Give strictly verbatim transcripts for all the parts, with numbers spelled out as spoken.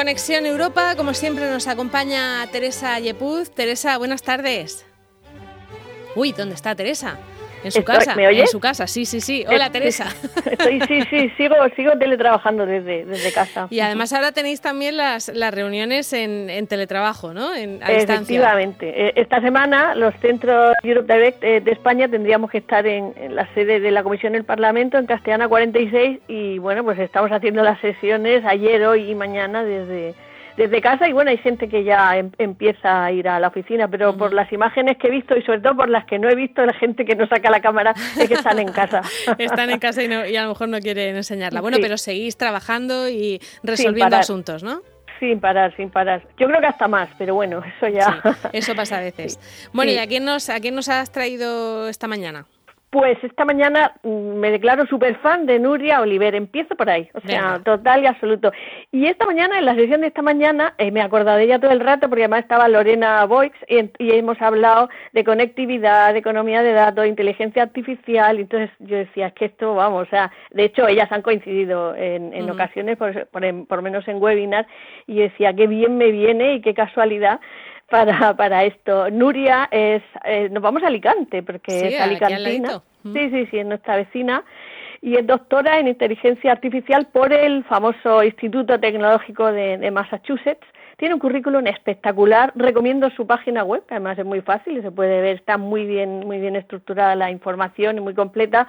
Conexión Europa, como siempre nos acompaña Teresa Yepuz. Teresa, buenas tardes. Uy, ¿dónde está Teresa? En su Estoy, casa, ¿me oyes? en su casa, sí, sí, sí. Hola, Teresa. Estoy, sí, sí, sigo, sigo teletrabajando desde, desde casa. Y además ahora tenéis también las, las reuniones en, en teletrabajo, ¿no? En, a Efectivamente. distancia. Esta semana los centros Europe Direct de España tendríamos que estar en, en la sede de la Comisión del Parlamento, en Castellana cuarenta y seis, y bueno, pues estamos haciendo las sesiones ayer, hoy y mañana desde... desde casa, y bueno, hay gente que ya em, empieza a ir a la oficina, pero uh-huh. por las imágenes que he visto y sobre todo por las que no he visto, la gente que no saca la cámara es que están en casa. Están en casa y, no, y a lo mejor no quieren enseñarla. Bueno, sí. Pero seguís trabajando y resolviendo asuntos, ¿no? Sin parar, sin parar. Yo creo que hasta más, pero bueno, eso ya... Sí, eso pasa a veces. Sí. Bueno, sí. ¿Y a quién, nos, a quién nos has traído esta mañana? Pues esta mañana me declaro súper fan de Nuria Oliver, empiezo por ahí, o sea, Venga. Total y absoluto. Y esta mañana, en la sesión de esta mañana, eh, me he acordado de ella todo el rato, porque además estaba Lorena Boix, y, y hemos hablado de conectividad, de economía de datos, inteligencia artificial, y entonces yo decía, es que esto, vamos, o sea, de hecho ellas han coincidido en, en uh-huh. ocasiones, por, por, por menos en webinars, y decía, qué bien me viene y qué casualidad, para para esto. Nuria es, eh, nos vamos a Alicante, porque sí, es alicantina. Mm. Sí, sí, sí, es nuestra vecina. Y es doctora en inteligencia artificial por el famoso Instituto Tecnológico de, de Massachusetts. Tiene un currículum espectacular, recomiendo su página web, que además es muy fácil, se puede ver, está muy bien, muy bien estructurada la información y muy completa.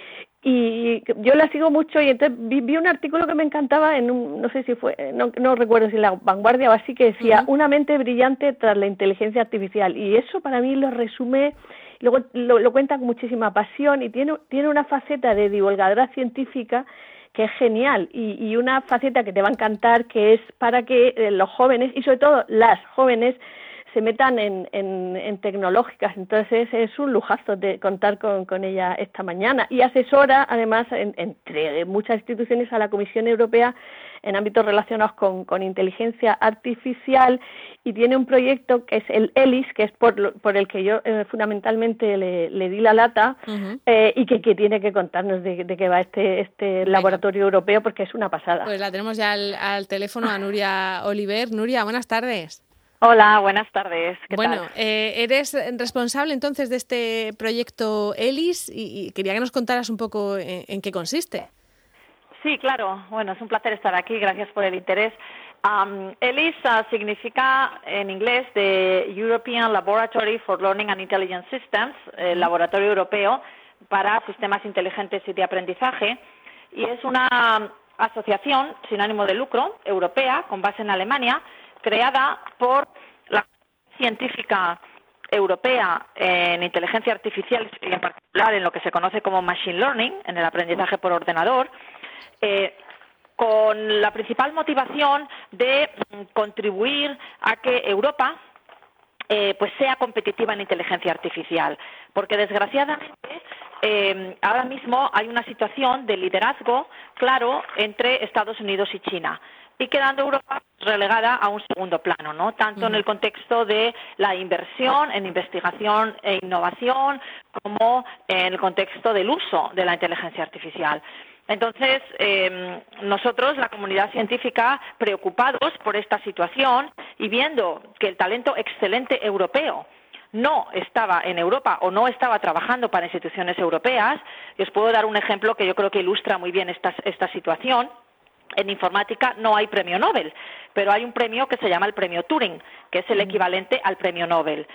Y yo la sigo mucho y entonces vi, vi un artículo que me encantaba en un, no sé si fue, no, no recuerdo si en La Vanguardia o así, que decía uh-huh. una mente brillante tras la inteligencia artificial, y eso para mí lo resume, luego lo, lo cuenta con muchísima pasión y tiene, tiene una faceta de divulgadora científica que es genial, y, y una faceta que te va a encantar, que es para que eh, los jóvenes, y sobre todo las jóvenes, se metan en, en, en tecnológicas. Entonces es un lujazo de contar con, con ella esta mañana, y asesora además en, entre muchas instituciones a la Comisión Europea en ámbitos relacionados con, con inteligencia artificial, y tiene un proyecto que es el ELIS, que es por, por el que yo eh, fundamentalmente le, le di la lata, uh-huh. eh, y que, que tiene que contarnos de, de qué va este, este laboratorio europeo, porque es una pasada. Pues la tenemos ya al, al teléfono a Nuria Oliver. Nuria, buenas tardes. Hola, buenas tardes. ¿Qué bueno, tal? Eh, eres responsable entonces de este proyecto ELIS y, y quería que nos contaras un poco en, en qué consiste. Sí, claro. Bueno, es un placer estar aquí. Gracias por el interés. Um, ELIS uh, significa en inglés de European Laboratory for Learning and Intelligence Systems, el laboratorio europeo para sistemas inteligentes y de aprendizaje, y es una asociación sin ánimo de lucro europea con base en Alemania, creada por la científica europea en inteligencia artificial y en particular en lo que se conoce como machine learning, en el aprendizaje por ordenador, eh, con la principal motivación de mm, contribuir a que Europa eh, pues sea competitiva en inteligencia artificial, porque desgraciadamente eh, ahora mismo hay una situación de liderazgo claro entre Estados Unidos y China, y quedando Europa relegada a un segundo plano, ¿no? Tanto uh-huh. en el contexto de la inversión en investigación e innovación como en el contexto del uso de la inteligencia artificial. Entonces, eh, nosotros, la comunidad científica, preocupados por esta situación y viendo que el talento excelente europeo no estaba en Europa o no estaba trabajando para instituciones europeas, y os puedo dar un ejemplo que yo creo que ilustra muy bien esta, esta situación. En informática no hay premio Nobel, pero hay un premio que se llama el premio Turing, que es el equivalente al premio Nobel.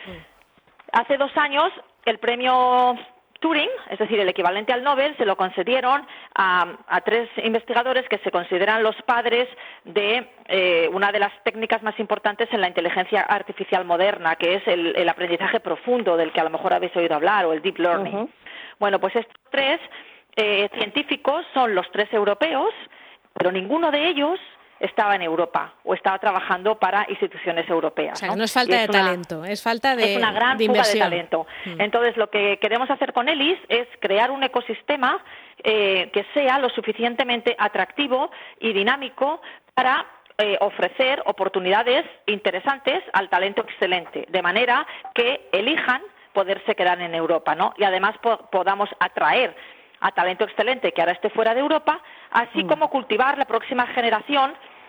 Hace dos años el premio Turing, es decir, el equivalente al Nobel, se lo concedieron a, a tres investigadores que se consideran los padres de eh, una de las técnicas más importantes en la inteligencia artificial moderna, que es el, el aprendizaje profundo, del que a lo mejor habéis oído hablar, o el deep learning. Uh-huh. Bueno, pues estos tres eh, científicos son los tres europeos, pero ninguno de ellos estaba en Europa o estaba trabajando para instituciones europeas. O sea, ¿no? no es falta es de una, talento, es falta de Es una gran de fuga de inversión. talento. Mm. Entonces, lo que queremos hacer con ELIS es crear un ecosistema eh, que sea lo suficientemente atractivo y dinámico para eh, ofrecer oportunidades interesantes al talento excelente, de manera que elijan poderse quedar en Europa, ¿no? Y además po- podamos atraer a talento excelente que ahora esté fuera de Europa, así mm. como cultivar la próxima generación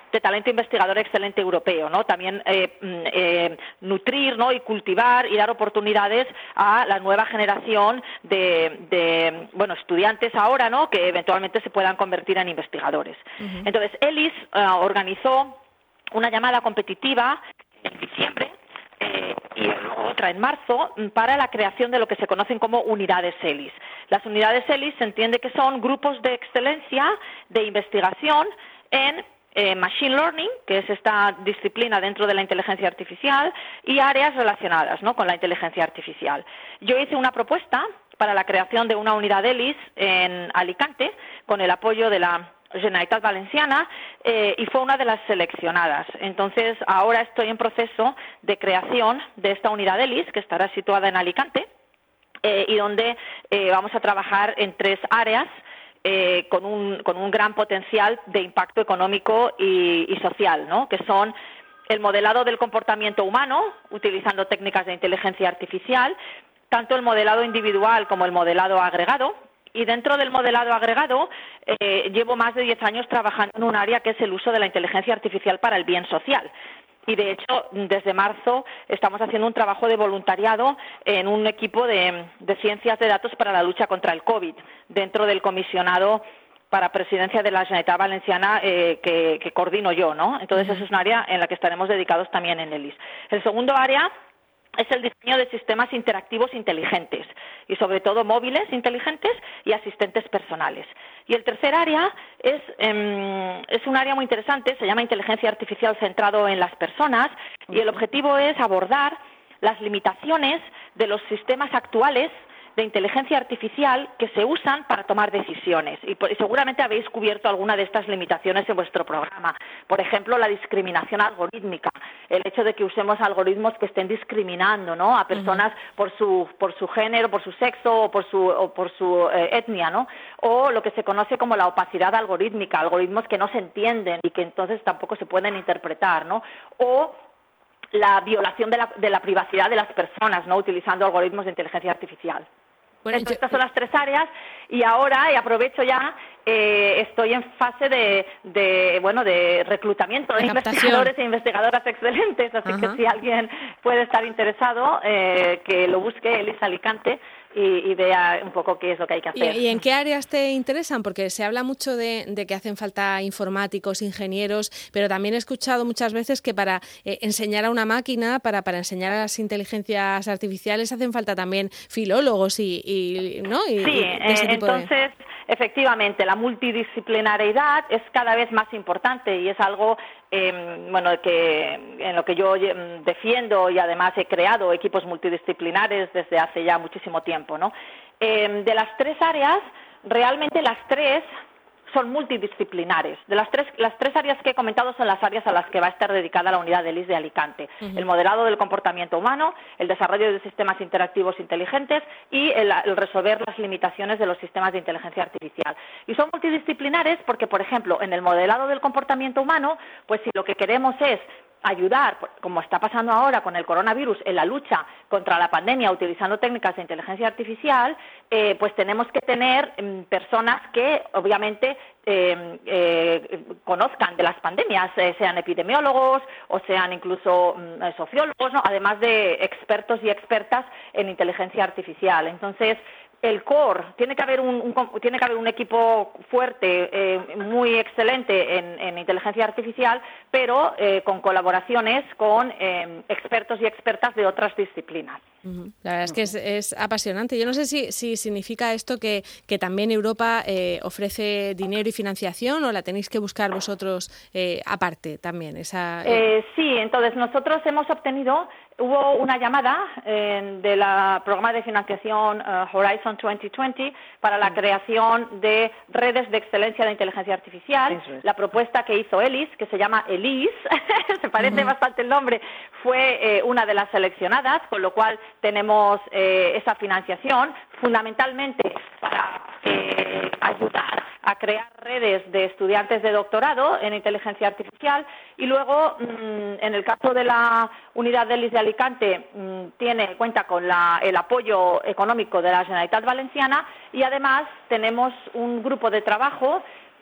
de talento investigador excelente europeo, ¿no? También eh, eh, nutrir, ¿no? y cultivar y dar oportunidades a la nueva generación de, de bueno, estudiantes ahora, ¿no? que eventualmente se puedan convertir en investigadores. Uh-huh. Entonces, ELIS uh, organizó una llamada competitiva en diciembre eh, y otra en marzo para la creación de lo que se conocen como unidades ELIS. Las unidades ELIS se entiende que son grupos de excelencia de investigación en eh, Machine Learning, que es esta disciplina dentro de la inteligencia artificial, y áreas relacionadas, ¿no? con la inteligencia artificial. Yo hice una propuesta para la creación de una unidad ELIS en Alicante, con el apoyo de la Generalitat Valenciana, eh, y fue una de las seleccionadas. Entonces, ahora estoy en proceso de creación de esta unidad ELIS, que estará situada en Alicante, eh, y donde eh, vamos a trabajar en tres áreas eh, con, un, con un gran potencial de impacto económico y, y social, ¿no? que son el modelado del comportamiento humano, utilizando técnicas de inteligencia artificial, tanto el modelado individual como el modelado agregado. Y dentro del modelado agregado eh, llevo más de diez años trabajando en un área que es el uso de la inteligencia artificial para el bien social. Y, de hecho, desde marzo estamos haciendo un trabajo de voluntariado en un equipo de, de ciencias de datos para la lucha contra el COVID, dentro del comisionado para presidencia de la Generalitat Valenciana eh, que, que coordino yo, ¿no? Entonces, eso es un área en la que estaremos dedicados también en ELIS. El segundo área es el diseño de sistemas interactivos inteligentes y, sobre todo, móviles inteligentes y asistentes personales. Y el tercer área es, eh, es un área muy interesante, se llama inteligencia artificial centrado en las personas, y el objetivo es abordar las limitaciones de los sistemas actuales de inteligencia artificial que se usan para tomar decisiones. Y, y seguramente habéis cubierto alguna de estas limitaciones en vuestro programa. Por ejemplo, la discriminación algorítmica, el hecho de que usemos algoritmos que estén discriminando, ¿no? a personas uh-huh. por su por su género, por su sexo o por su o por su eh, etnia, ¿no? O lo que se conoce como la opacidad algorítmica, algoritmos que no se entienden y que entonces tampoco se pueden interpretar, ¿no? O la violación de la, de la privacidad de las personas, ¿no? Utilizando algoritmos de inteligencia artificial. Bueno, Entonces, yo... Estas son las tres áreas, y ahora, y aprovecho ya, eh, estoy en fase de, de bueno de reclutamiento de, de investigadores e investigadoras excelentes, así Ajá. que si alguien puede estar interesado, eh, que lo busque ELIS Alicante y, y vea un poco qué es lo que hay que hacer. ¿Y, y en qué áreas te interesan? Porque se habla mucho de, de que hacen falta informáticos, ingenieros, pero también he escuchado muchas veces que para eh, enseñar a una máquina, para, para enseñar a las inteligencias artificiales, hacen falta también filólogos y, y ¿no? Y, sí, y ese eh, tipo entonces, de... efectivamente, la multidisciplinariedad es cada vez más importante y es algo eh, bueno que en lo que yo defiendo, y además he creado equipos multidisciplinares desde hace ya muchísimo tiempo, ¿no? Eh, de las tres áreas, realmente las tres son multidisciplinares. De las tres, las tres áreas que he comentado son las áreas a las que va a estar dedicada la unidad de ELIS de Alicante. Uh-huh. El modelado del comportamiento humano, el desarrollo de sistemas interactivos inteligentes y el, el resolver las limitaciones de los sistemas de inteligencia artificial. Y son multidisciplinares porque, por ejemplo, en el modelado del comportamiento humano, pues si lo que queremos es ayudar, como está pasando ahora con el coronavirus, en la lucha contra la pandemia utilizando técnicas de inteligencia artificial, eh, pues tenemos que tener eh, personas que obviamente eh, eh, conozcan de las pandemias, eh, sean epidemiólogos o sean incluso eh, sociólogos, ¿no? Además de expertos y expertas en inteligencia artificial. Entonces, el core, tiene que haber un, un tiene que haber un equipo fuerte, eh, muy excelente en, en inteligencia artificial, pero eh, con colaboraciones con eh, expertos y expertas de otras disciplinas. Uh-huh. La verdad es que es, es apasionante. Yo no sé si, si significa esto que, que también Europa eh, ofrece dinero y financiación, o la tenéis que buscar vosotros eh, aparte también. Esa, eh... Eh, sí, entonces nosotros hemos obtenido, hubo una llamada eh, del programa de financiación uh, Horizon veinte veinte para la creación de redes de excelencia de inteligencia artificial. Es. La propuesta que hizo ELIS, que se llama ELIS, se parece uh-huh. bastante el nombre, fue eh, una de las seleccionadas, con lo cual tenemos eh, esa financiación fundamentalmente para eh, ayudar a crear redes de estudiantes de doctorado en inteligencia artificial, y luego mmm, en el caso de la unidad de ELIS de Alicante mmm, tiene cuenta con la, el apoyo económico de la Generalitat Valenciana, y además tenemos un grupo de trabajo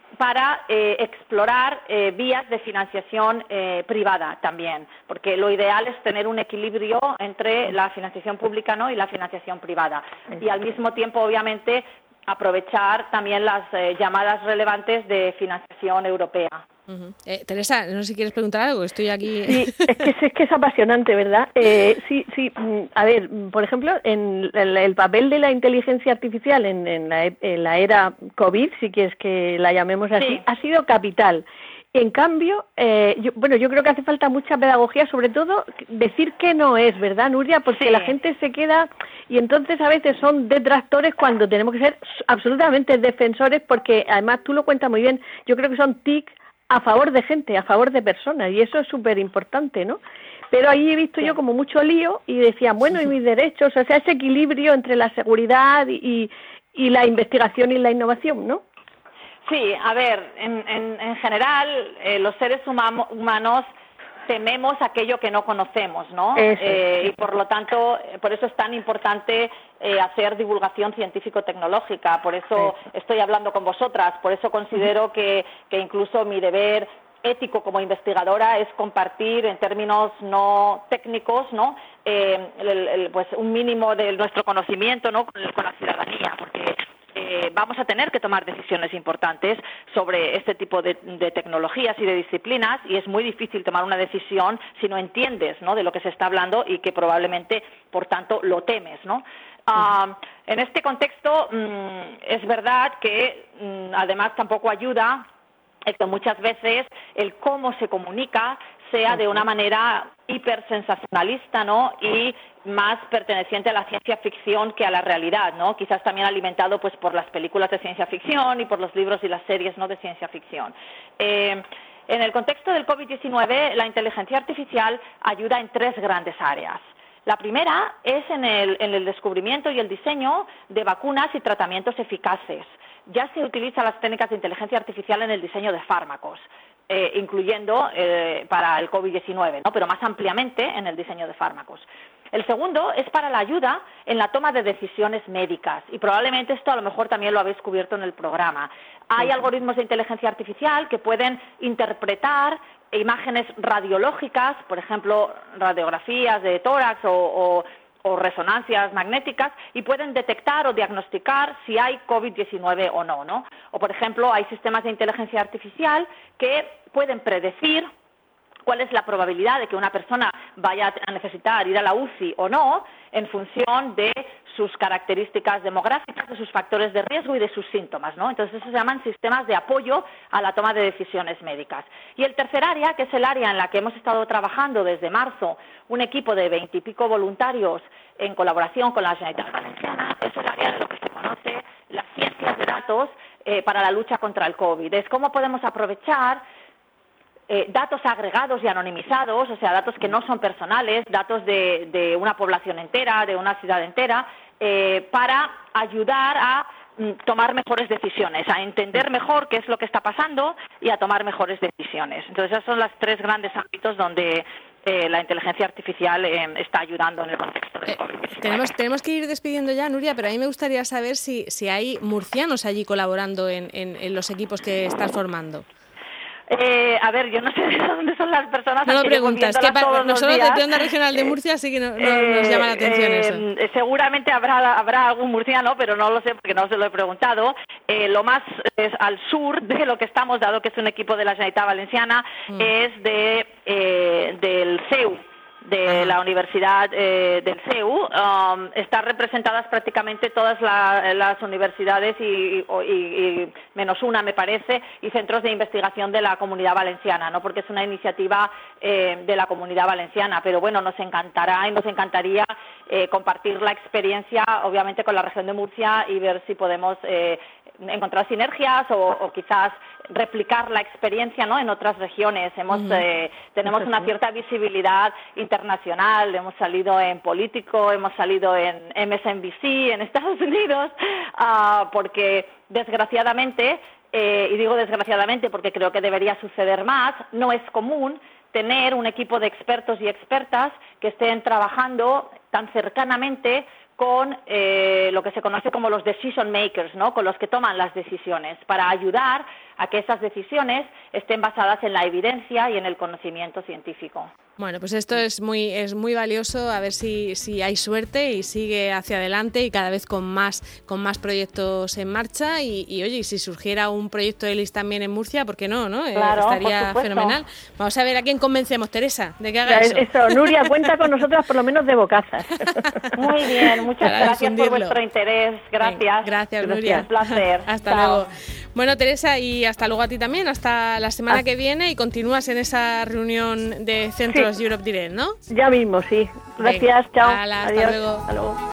para eh, explorar eh, vías de financiación eh, privada también, porque lo ideal es tener un equilibrio entre la financiación pública, ¿no?, y la financiación privada. Y al mismo tiempo, obviamente, aprovechar también las eh, llamadas relevantes de financiación europea. Uh-huh. Eh, Teresa, no sé si quieres preguntar algo, estoy aquí. Sí, es que es, que es apasionante, ¿verdad? Eh, sí, sí, a ver, por ejemplo, en el, el papel de la inteligencia artificial en, en, la, en la era COVID, si quieres que la llamemos así, sí, ha sido capital. En cambio, eh, yo, bueno, yo creo que hace falta mucha pedagogía, sobre todo decir que no es, ¿verdad, Nuria? Porque sí, la gente se queda y entonces a veces son detractores cuando tenemos que ser absolutamente defensores, porque además tú lo cuentas muy bien, yo creo que son T I C a favor de gente, a favor de personas, y eso es súper importante, ¿no? Pero ahí he visto sí. yo como mucho lío y decían, bueno, y mis derechos, o sea, ese equilibrio entre la seguridad y, y la investigación y la innovación, ¿no? Sí, a ver, en, en, en general, eh, los seres huma- humanos tememos aquello que no conocemos, ¿no? Eh, y por lo tanto, por eso es tan importante eh, hacer divulgación científico-tecnológica, por eso estoy hablando con vosotras, por eso considero que, que incluso mi deber ético como investigadora es compartir en términos no técnicos, ¿no?, eh, el, el, pues un mínimo de nuestro conocimiento, ¿no?, con, con la ciudadanía, porque Eh, vamos a tener que tomar decisiones importantes sobre este tipo de, de tecnologías y de disciplinas, y es muy difícil tomar una decisión si no entiendes, ¿no?, de lo que se está hablando y que probablemente, por tanto, lo temes, ¿no? Uh, en este contexto, mmm, es verdad que, mmm, además, tampoco ayuda el que muchas veces el cómo se comunica sea de una manera hipersensacionalista, ¿no?, y más perteneciente a la ciencia ficción que a la realidad, ¿no? Quizás también alimentado pues por las películas de ciencia ficción y por los libros y las series, ¿no?, de ciencia ficción. Eh, en el contexto del COVID diecinueve, la inteligencia artificial ayuda en tres grandes áreas. La primera es en el, en el descubrimiento y el diseño de vacunas y tratamientos eficaces. Ya se utilizan las técnicas de inteligencia artificial en el diseño de fármacos, eh, incluyendo eh, para el COVID diecinueve, ¿no?, pero más ampliamente en el diseño de fármacos. El segundo es para la ayuda en la toma de decisiones médicas, y probablemente esto a lo mejor también lo habéis cubierto en el programa. Hay sí. algoritmos de inteligencia artificial que pueden interpretar imágenes radiológicas, por ejemplo, radiografías de tórax o, o, o resonancias magnéticas, y pueden detectar o diagnosticar si hay COVID diecinueve o no, ¿no? O, por ejemplo, hay sistemas de inteligencia artificial que pueden predecir cuál es la probabilidad de que una persona vaya a necesitar ir a la U C I o no, en función de sus características demográficas, de sus factores de riesgo y de sus síntomas, ¿no? Entonces, eso se llaman sistemas de apoyo a la toma de decisiones médicas. Y el tercer área, que es el área en la que hemos estado trabajando desde marzo, un equipo de veintipico voluntarios en colaboración con la Generalitat Valenciana, es el área de lo que se conoce las ciencias de datos eh, para la lucha contra el COVID. Es cómo podemos aprovechar Eh, datos agregados y anonimizados, o sea, datos que no son personales, datos de, de una población entera, de una ciudad entera, eh, para ayudar a mm, tomar mejores decisiones, a entender mejor qué es lo que está pasando y a tomar mejores decisiones. Entonces, esos son los tres grandes ámbitos donde eh, la inteligencia artificial eh, está ayudando en el contexto del COVID diecinueve. Eh, tenemos, tenemos que ir despidiendo ya, Nuria, pero a mí me gustaría saber si, si hay murcianos allí colaborando en, en, en los equipos que estás formando. Eh, a ver, yo no sé de dónde son las personas. No lo preguntas, que para nosotros de Onda Regional de Murcia sí que no, no, eh, nos llama la atención eh, eso. Eh, seguramente habrá habrá algún murciano, pero no lo sé porque no se lo he preguntado. Eh, lo más es al sur de lo que estamos, dado que es un equipo de la Generalitat Valenciana, mm. es de eh, del C E U, de Ajá. la Universidad eh, del C E U. Um, están representadas prácticamente todas la, las universidades y, y, y menos una, me parece, y centros de investigación de la Comunidad Valenciana, ¿no? Porque es una iniciativa eh, de la Comunidad Valenciana, pero bueno, nos encantará y nos encantaría eh, compartir la experiencia, obviamente, con la región de Murcia y ver si podemos eh, encontrar sinergias o, o quizás replicar la experiencia, ¿no?, en otras regiones. Hemos uh-huh. eh, tenemos una cierta visibilidad internacional, hemos salido en Político, hemos salido en M S N B C en Estados Unidos, uh, porque desgraciadamente, eh, y digo desgraciadamente porque creo que debería suceder más, no es común tener un equipo de expertos y expertas que estén trabajando tan cercanamente con eh, lo que se conoce como los decision makers, ¿no? Con los que toman las decisiones, para ayudar a que esas decisiones estén basadas en la evidencia y en el conocimiento científico. Bueno, pues esto es muy es muy valioso, a ver si, si hay suerte y sigue hacia adelante y cada vez con más con más proyectos en marcha y, y oye, y si surgiera un proyecto de ELIS también en Murcia, ¿por qué no? ¿no? Claro, eh, estaría fenomenal. Vamos a ver a quién convencemos, Teresa, de que haga ya, eso. Eso, Nuria, cuenta con nosotras por lo menos de bocazas. Muy bien, muchas Para gracias difundirlo. por vuestro interés. Gracias. Bien, gracias, Nuria. Un placer. Hasta Chao. luego. Bueno, Teresa, y hasta luego a ti también, hasta la semana Ah. que viene y continúas en esa reunión de Centros Sí. Europe Direct, ¿no? Ya mismo, sí. Gracias, Venga, chao. hala, hasta Adiós. luego. Hasta luego.